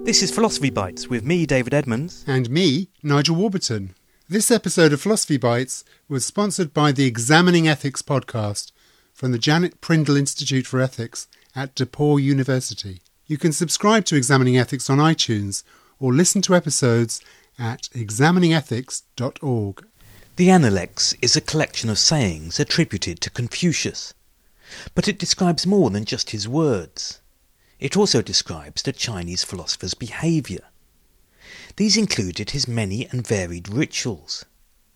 This is Philosophy Bites with me, David Edmonds. And me, Nigel Warburton. This episode of Philosophy Bites was sponsored by the Examining Ethics podcast from the Janet Prindle Institute for Ethics at DePaul University. You can subscribe to Examining Ethics on iTunes or listen to episodes at examiningethics.org. The Analects is a collection of sayings attributed to Confucius, but it describes more than just his words. It also describes the Chinese philosopher's behaviour. These included his many and varied rituals.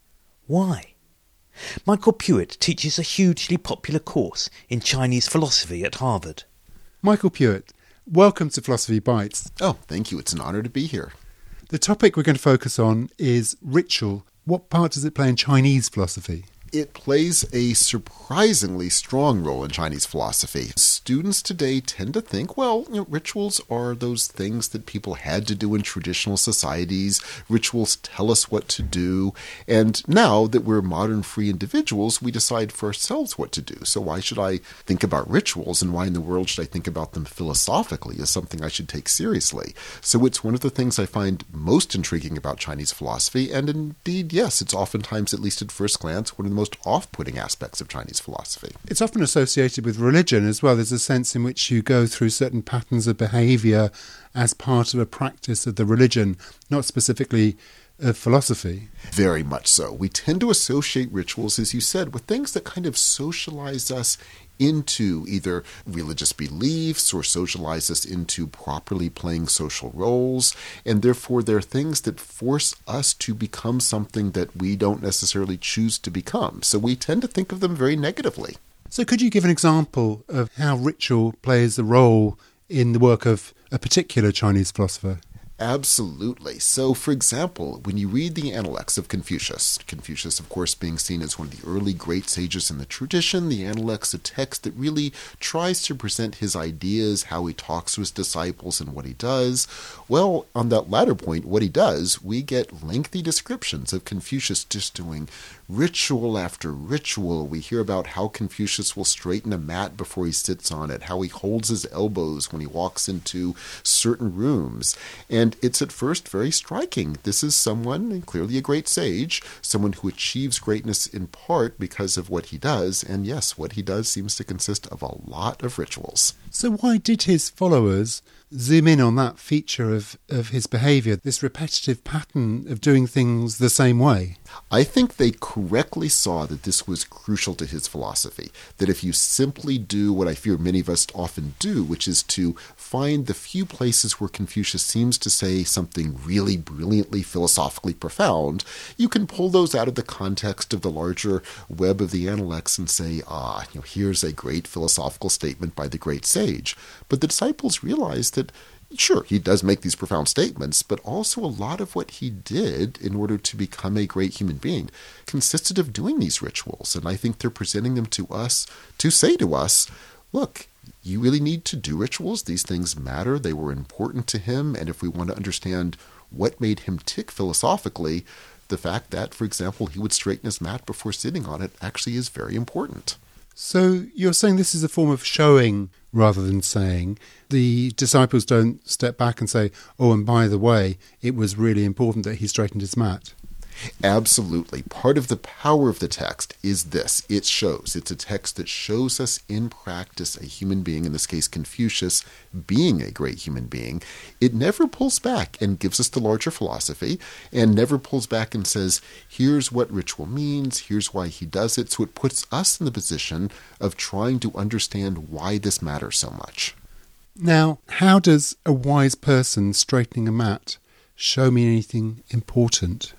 Why? Michael Puett teaches a hugely popular course in Chinese philosophy at Harvard. Michael Puett, welcome to Philosophy Bites. Oh, thank you. It's an honour to be here. The topic we're going to focus on is ritual. What part does it play in Chinese philosophy? It plays a surprisingly strong role in Chinese philosophy. Students today tend to think, rituals are those things that people had to do in traditional societies. Rituals tell us what to do. And now that we're modern free individuals, we decide for ourselves what to do. So why should I think about rituals, and why in the world should I think about them philosophically as something I should take seriously? So it's one of the things I find most intriguing about Chinese philosophy. And indeed, yes, it's oftentimes, at least at first glance, one of the most off-putting aspects of Chinese philosophy. It's often associated with religion as well. There's a sense in which you go through certain patterns of behaviour as part of a practice of the religion, not specifically of philosophy. Very much so. We tend to associate rituals, as you said, with things that kind of socialize us into either religious beliefs or socialize us into properly playing social roles, and therefore they're things that force us to become something that we don't necessarily choose to become. So we tend to think of them very negatively. So could you give an example of how ritual plays a role in the work of a particular Chinese philosopher? Absolutely. So, for example, when you read the Analects of Confucius, of course, being seen as one of the early great sages in the tradition, the Analects, a text that really tries to present his ideas, how he talks to his disciples, and what he does. Well, on that latter point, what he does, we get lengthy descriptions of Confucius just doing ritual after ritual. We hear about how Confucius will straighten a mat before he sits on it, how he holds his elbows when he walks into certain rooms. And it's at first very striking. This is someone, and clearly a great sage, someone who achieves greatness in part because of what he does. And yes, what he does seems to consist of a lot of rituals. So why did his followers zoom in on that feature of his behaviour, this repetitive pattern of doing things the same way? I think they correctly saw that this was crucial to his philosophy, that if you simply do what I fear many of us often do, which is to find the few places where Confucius seems to say something really brilliantly philosophically profound, you can pull those out of the context of the larger web of the Analects and say, here's a great philosophical statement by the great sage. But the disciples realized that sure, he does make these profound statements, but also a lot of what he did in order to become a great human being consisted of doing these rituals. And I think they're presenting them to us to say to us, look, you really need to do rituals. These things matter. They were important to him. And if we want to understand what made him tick philosophically, the fact that, for example, he would straighten his mat before sitting on it actually is very important. So you're saying this is a form of showing rather than saying. The disciples don't step back and say, oh, and by the way, it was really important that he straightened his mat. Absolutely. Part of the power of the text is this. It shows. It's a text that shows us in practice a human being, in this case Confucius, being a great human being. It never pulls back and gives us the larger philosophy, and never pulls back and says, here's what ritual means, here's why he does it. So it puts us in the position of trying to understand why this matters so much. Now, how does a wise person straightening a mat show me anything important?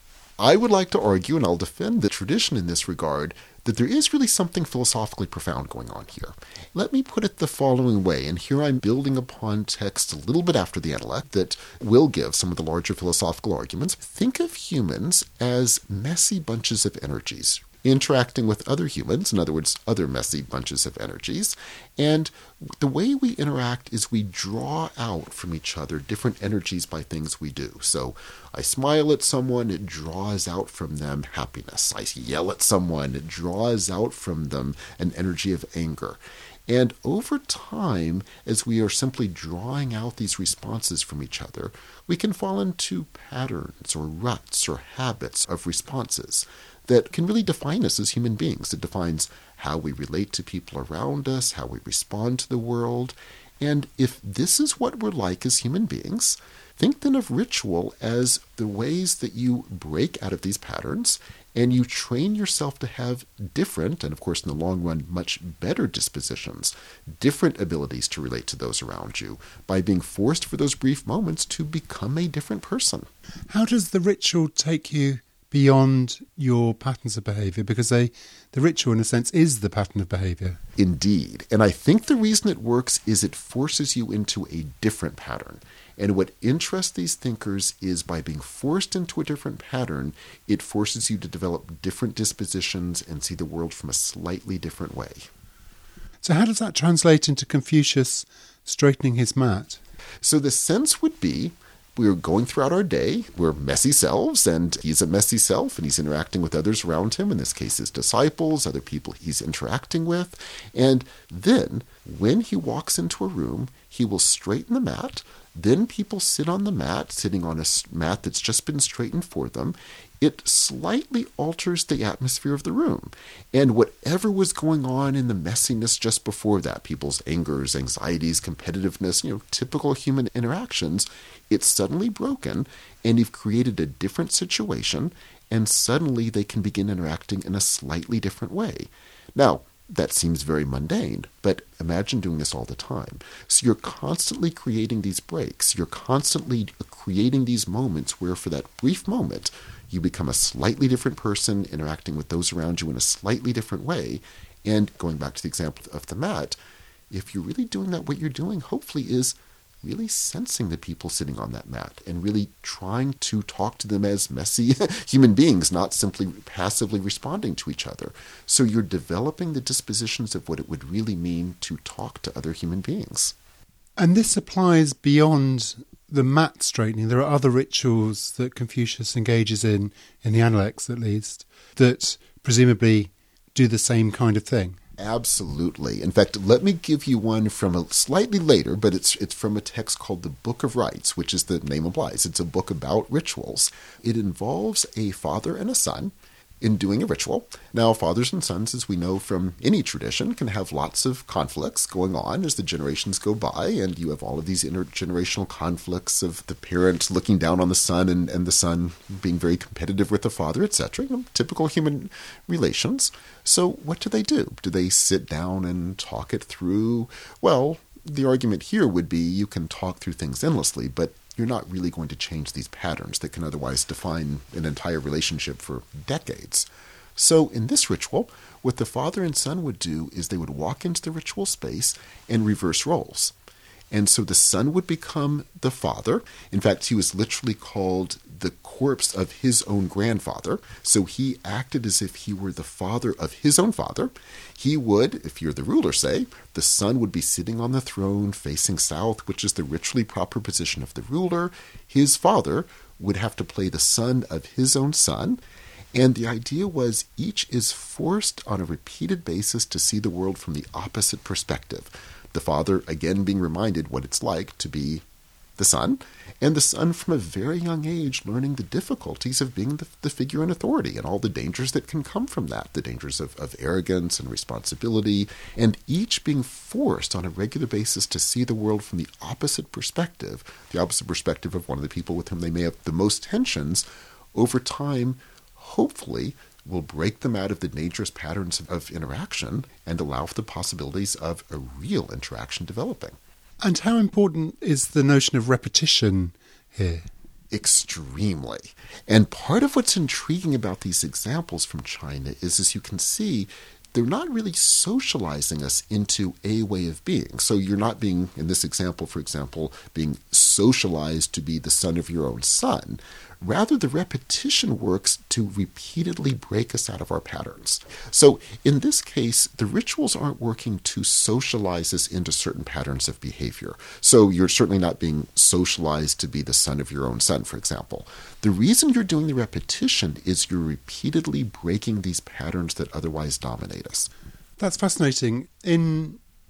I would like to argue, and I'll defend the tradition in this regard, that there is really something philosophically profound going on here. Let me put it the following way, and here I'm building upon texts a little bit after the Analect that will give some of the larger philosophical arguments. Think of humans as messy bunches of energies, interacting with other humans, in other words, other messy bunches of energies. And the way we interact is we draw out from each other different energies by things we do. So I smile at someone, it draws out from them happiness. I yell at someone, it draws out from them an energy of anger. And over time, as we are simply drawing out these responses from each other, we can fall into patterns or ruts or habits of responses that can really define us as human beings. It defines how we relate to people around us, how we respond to the world. And if this is what we're like as human beings, think then of ritual as the ways that you break out of these patterns and you train yourself to have different, and of course in the long run, much better dispositions, different abilities to relate to those around you by being forced for those brief moments to become a different person. How does the ritual take you beyond your patterns of behaviour? Because the ritual, in a sense, is the pattern of behaviour. Indeed. And I think the reason it works is it forces you into a different pattern. And what interests these thinkers is by being forced into a different pattern, it forces you to develop different dispositions and see the world from a slightly different way. So how does that translate into Confucius straightening his mat? So the sense would be, we're going throughout our day, we're messy selves, and he's a messy self, and he's interacting with others around him, in this case his disciples, other people he's interacting with. And then, when he walks into a room, he will straighten the mat. Then people sit on the mat, sitting on a mat that's just been straightened for them. It slightly alters the atmosphere of the room. And whatever was going on in the messiness just before that, people's angers, anxieties, competitiveness, typical human interactions, it's suddenly broken, and you've created a different situation, and suddenly they can begin interacting in a slightly different way. Now, that seems very mundane, but imagine doing this all the time. So you're constantly creating these breaks. You're constantly creating these moments where for that brief moment, you become a slightly different person, interacting with those around you in a slightly different way. And going back to the example of the mat, if you're really doing that, what you're doing hopefully is really sensing the people sitting on that mat and really trying to talk to them as messy human beings, not simply passively responding to each other. So you're developing the dispositions of what it would really mean to talk to other human beings. And this applies beyond the mat straightening. There are other rituals that Confucius engages in the Analects at least, that presumably do the same kind of thing. Absolutely. In fact, let me give you one from a slightly later, but it's from a text called the Book of Rites, which is the name implies. It's a book about rituals. It involves a father and a son in doing a ritual. Now, fathers and sons, as we know from any tradition, can have lots of conflicts going on as the generations go by, and you have all of these intergenerational conflicts of the parent looking down on the son and the son being very competitive with the father, etc. Typical human relations. So what do? Do they sit down and talk it through? Well, the argument here would be you can talk through things endlessly, but you're not really going to change these patterns that can otherwise define an entire relationship for decades. So in this ritual, what the father and son would do is they would walk into the ritual space and reverse roles. And so the son would become the father. In fact, he was literally called the corpse of his own grandfather. So he acted as if he were the father of his own father. He would, if you're the ruler, say, the son would be sitting on the throne facing south, which is the ritually proper position of the ruler. His father would have to play the son of his own son. And the idea was each is forced on a repeated basis to see the world from the opposite perspective. The father, again, being reminded what it's like to be the son, and the son from a very young age learning the difficulties of being the figure in authority and all the dangers that can come from that, the dangers of arrogance and responsibility, and each being forced on a regular basis to see the world from the opposite perspective of one of the people with whom they may have the most tensions. Over time, hopefully, will break them out of the dangerous patterns of interaction and allow for the possibilities of a real interaction developing. And how important is the notion of repetition here? Extremely. And part of what's intriguing about these examples from China is, as you can see, they're not really socializing us into a way of being. So you're not being, in this example, for example, being socialized to be the son of your own son. Rather, the repetition works to repeatedly break us out of our patterns. So in this case, the rituals aren't working to socialize us into certain patterns of behavior. So you're certainly not being socialized to be the son of your own son, for example. The reason you're doing the repetition is you're repeatedly breaking these patterns that otherwise dominate us. That's fascinating. In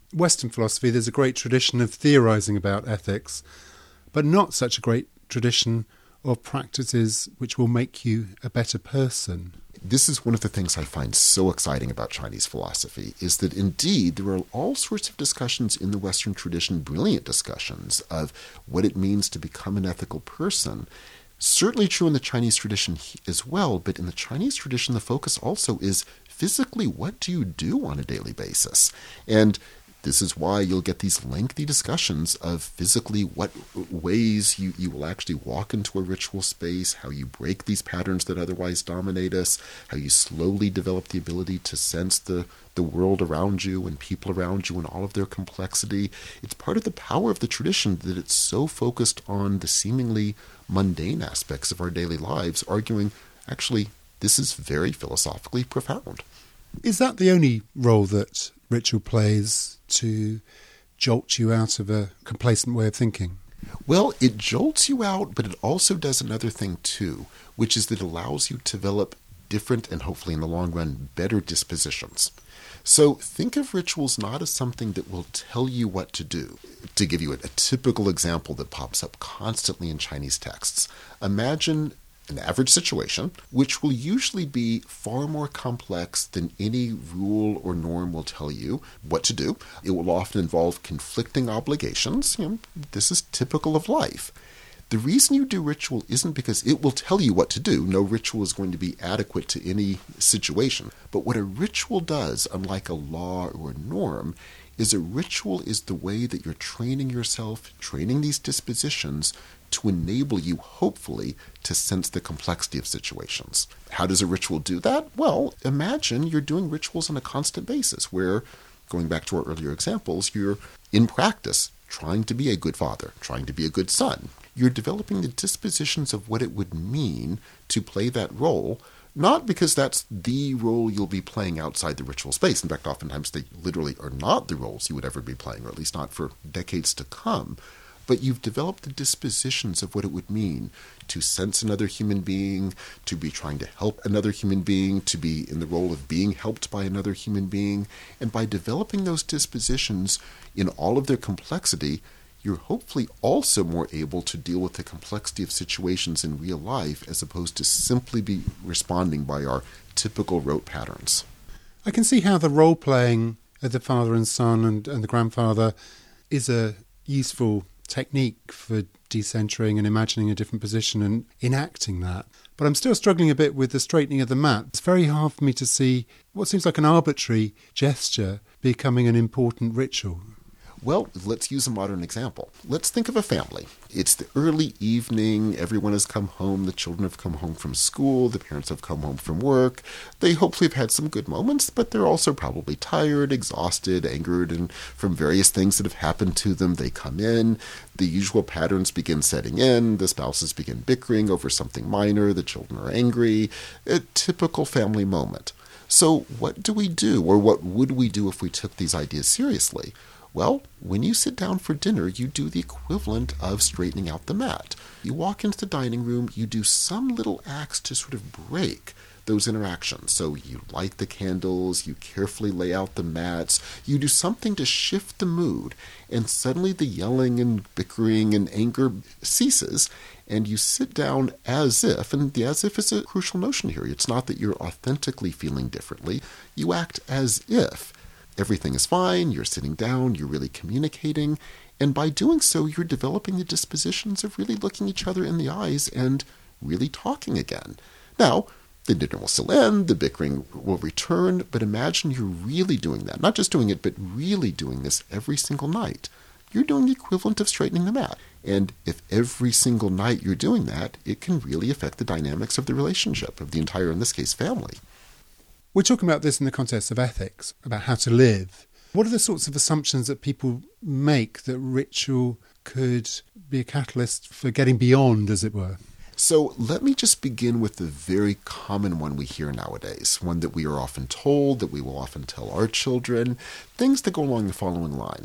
Western philosophy, there's a great tradition of theorising about ethics, but not such a great tradition of practices which will make you a better person. This is one of the things I find so exciting about Chinese philosophy, is that indeed there are all sorts of discussions in the Western tradition, brilliant discussions of what it means to become an ethical person. Certainly true in the Chinese tradition as well, but in the Chinese tradition the focus also is physically what do you do on a daily basis? And this is why you'll get these lengthy discussions of physically what ways you will actually walk into a ritual space, how you break these patterns that otherwise dominate us, how you slowly develop the ability to sense the world around you and people around you and all of their complexity. It's part of the power of the tradition that it's so focused on the seemingly mundane aspects of our daily lives, arguing, actually, this is very philosophically profound. Is that the only role that ritual plays to jolt you out of a complacent way of thinking? Well, it jolts you out, but it also does another thing too, which is that it allows you to develop different and hopefully in the long run better dispositions. So think of rituals not as something that will tell you what to do. To give you a typical example that pops up constantly in Chinese texts, imagine an average situation, which will usually be far more complex than any rule or norm will tell you what to do. It will often involve conflicting obligations. This is typical of life. The reason you do ritual isn't because it will tell you what to do. No ritual is going to be adequate to any situation. But what a ritual does, unlike a law or a norm, is a ritual is the way that you're training yourself, training these dispositions to enable you, hopefully, to sense the complexity of situations. How does a ritual do that? Well, imagine you're doing rituals on a constant basis where, going back to our earlier examples, you're in practice trying to be a good father, trying to be a good son. You're developing the dispositions of what it would mean to play that role, not because that's the role you'll be playing outside the ritual space. In fact, oftentimes they literally are not the roles you would ever be playing, or at least not for decades to come. But you've developed the dispositions of what it would mean to sense another human being, to be trying to help another human being, to be in the role of being helped by another human being. And by developing those dispositions in all of their complexity, you're hopefully also more able to deal with the complexity of situations in real life as opposed to simply be responding by our typical rote patterns. I can see how the role-playing of the father and son and the grandfather is a useful technique for decentering and imagining a different position and enacting that. But I'm still struggling a bit with the straightening of the mat. It's very hard for me to see what seems like an arbitrary gesture becoming an important ritual. Well, let's use a modern example. Let's think of a family. It's the early evening, everyone has come home, the children have come home from school, the parents have come home from work. They hopefully have had some good moments, but they're also probably tired, exhausted, angered, and from various things that have happened to them, they come in. The usual patterns begin setting in, the spouses begin bickering over something minor, the children are angry. A typical family moment. So what do we do, or what would we do if we took these ideas seriously? Well, when you sit down for dinner, you do the equivalent of straightening out the mat. You walk into the dining room, you do some little acts to sort of break those interactions. So you light the candles, you carefully lay out the mats, you do something to shift the mood, and suddenly the yelling and bickering and anger ceases, and you sit down as if, and the as if is a crucial notion here. It's not that you're authentically feeling differently, you act as if. Everything is fine, you're sitting down, you're really communicating, and by doing so, you're developing the dispositions of really looking each other in the eyes and really talking again. Now, the dinner will still end, the bickering will return, but imagine you're really doing that. Not just doing it, but really doing this every single night. You're doing the equivalent of straightening the mat. And if every single night you're doing that, it can really affect the dynamics of the relationship, of the entire, in this case, family. We're talking about this in the context of ethics, about how to live. What are the sorts of assumptions that people make that ritual could be a catalyst for getting beyond, as it were? So let me just begin with the very common one we hear nowadays, one that we are often told, that we will often tell our children, things that go along the following lines.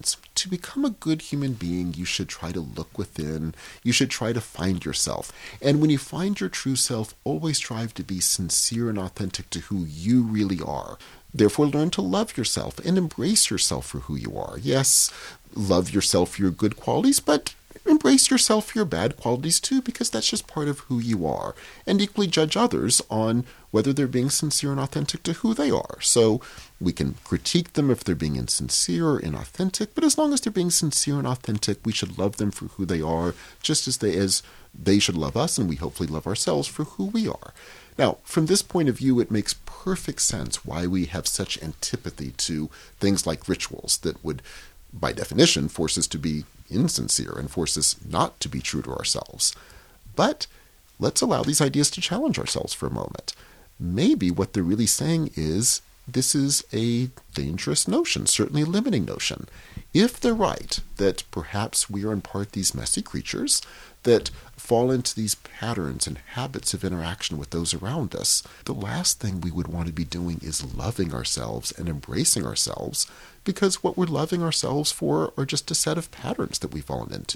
to become a good human being, you should try to look within. You should try to find yourself. And when you find your true self, always strive to be sincere and authentic to who you really are. Therefore, learn to love yourself and embrace yourself for who you are. Yes, love yourself for your good qualities, but embrace yourself for your bad qualities too, because that's just part of who you are. And equally judge others on whether they're being sincere and authentic to who they are. So we can critique them if they're being insincere or inauthentic, but as long as they're being sincere and authentic, we should love them for who they are, just as they should love us, and we hopefully love ourselves for who we are. Now, from this point of view, it makes perfect sense why we have such antipathy to things like rituals that would, by definition, force us to be insincere and force us not to be true to ourselves. But let's allow these ideas to challenge ourselves for a moment. Maybe what they're really saying is this is a dangerous notion, certainly a limiting notion. If they're right, that perhaps we are in part these messy creatures that fall into these patterns and habits of interaction with those around us, the last thing we would want to be doing is loving ourselves and embracing ourselves, because what we're loving ourselves for are just a set of patterns that we've fallen into.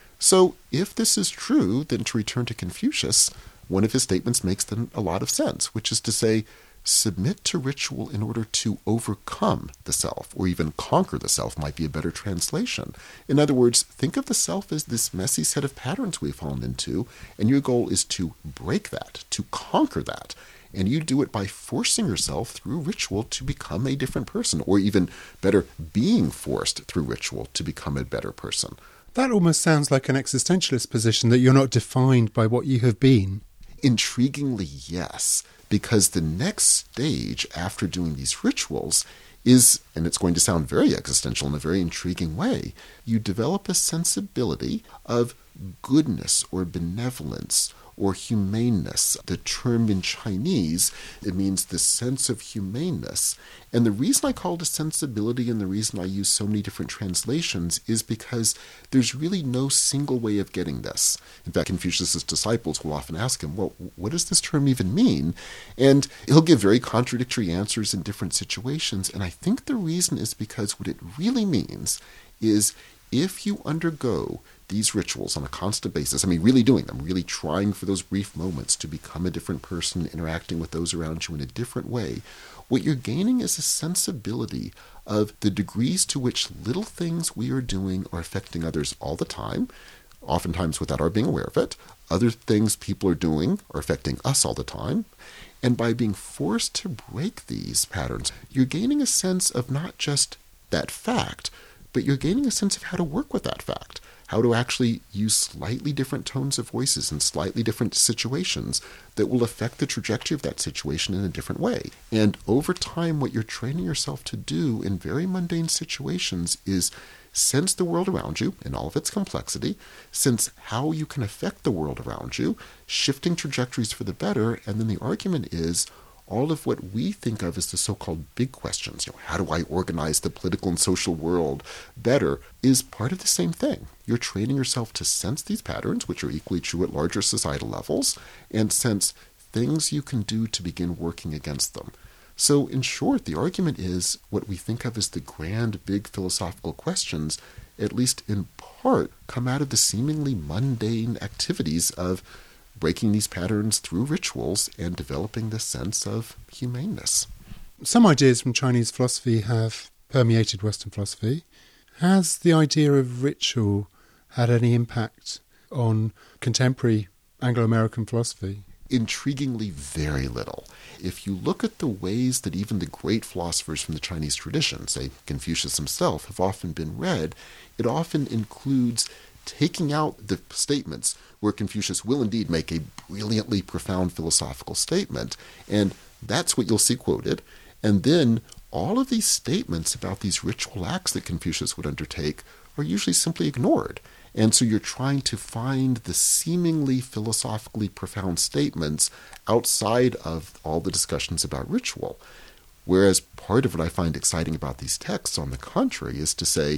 So if this is true, then to return to Confucius, one of his statements makes then a lot of sense, which is to say, submit to ritual in order to overcome the self, or even conquer the self might be a better translation. In other words, think of the self as this messy set of patterns we've fallen into, and your goal is to break that, to conquer that. And you do it by forcing yourself through ritual to become a different person, or even better, being forced through ritual to become a better person. That almost sounds like an existentialist position, that you're not defined by what you have been. Intriguingly, yes, because the next stage after doing these rituals is, and it's going to sound very existential in a very intriguing way, you develop a sensibility of goodness or benevolence or humaneness. The term in Chinese, it means the sense of humaneness. And the reason I call it a sensibility and the reason I use so many different translations is because there's really no single way of getting this. In fact, Confucius's disciples will often ask him, well, what does this term even mean? And he'll give very contradictory answers in different situations. And I think the reason is because what it really means is if you undergo these rituals on a constant basis, I mean, really doing them, really trying for those brief moments to become a different person, interacting with those around you in a different way, what you're gaining is a sensibility of the degrees to which little things we are doing are affecting others all the time, oftentimes without our being aware of it. Other things people are doing are affecting us all the time. And by being forced to break these patterns, you're gaining a sense of not just that fact, but you're gaining a sense of how to work with that fact, how to actually use slightly different tones of voices in slightly different situations that will affect the trajectory of that situation in a different way. And over time, what you're training yourself to do in very mundane situations is sense the world around you in all of its complexity, sense how you can affect the world around you, shifting trajectories for the better, and then the argument is all of what we think of as the so-called big questions, how do I organize the political and social world better, is part of the same thing. You're training yourself to sense these patterns, which are equally true at larger societal levels, and sense things you can do to begin working against them. So in short, the argument is what we think of as the grand, big philosophical questions, at least in part, come out of the seemingly mundane activities of breaking these patterns through rituals and developing this sense of humaneness. Some ideas from Chinese philosophy have permeated Western philosophy. Has the idea of ritual had any impact on contemporary Anglo-American philosophy? Intriguingly, very little. If you look at the ways that even the great philosophers from the Chinese tradition, say Confucius himself, have often been read, it often includes taking out the statements where Confucius will indeed make a brilliantly profound philosophical statement, and that's what you'll see quoted. And then all of these statements about these ritual acts that Confucius would undertake are usually simply ignored. And so you're trying to find the seemingly philosophically profound statements outside of all the discussions about ritual. Whereas part of what I find exciting about these texts, on the contrary, is to say,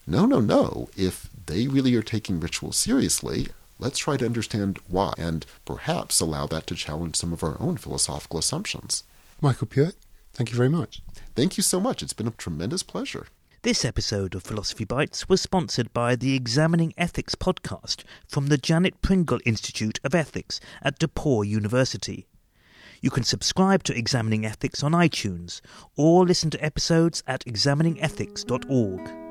no, if they really are taking ritual seriously, let's try to understand why, and perhaps allow that to challenge some of our own philosophical assumptions. Michael Puett, thank you very much. Thank you so much. It's been a tremendous pleasure. This episode of Philosophy Bites was sponsored by the Examining Ethics podcast from the Janet Pringle Institute of Ethics at DePauw University. You can subscribe to Examining Ethics on iTunes or listen to episodes at examiningethics.org.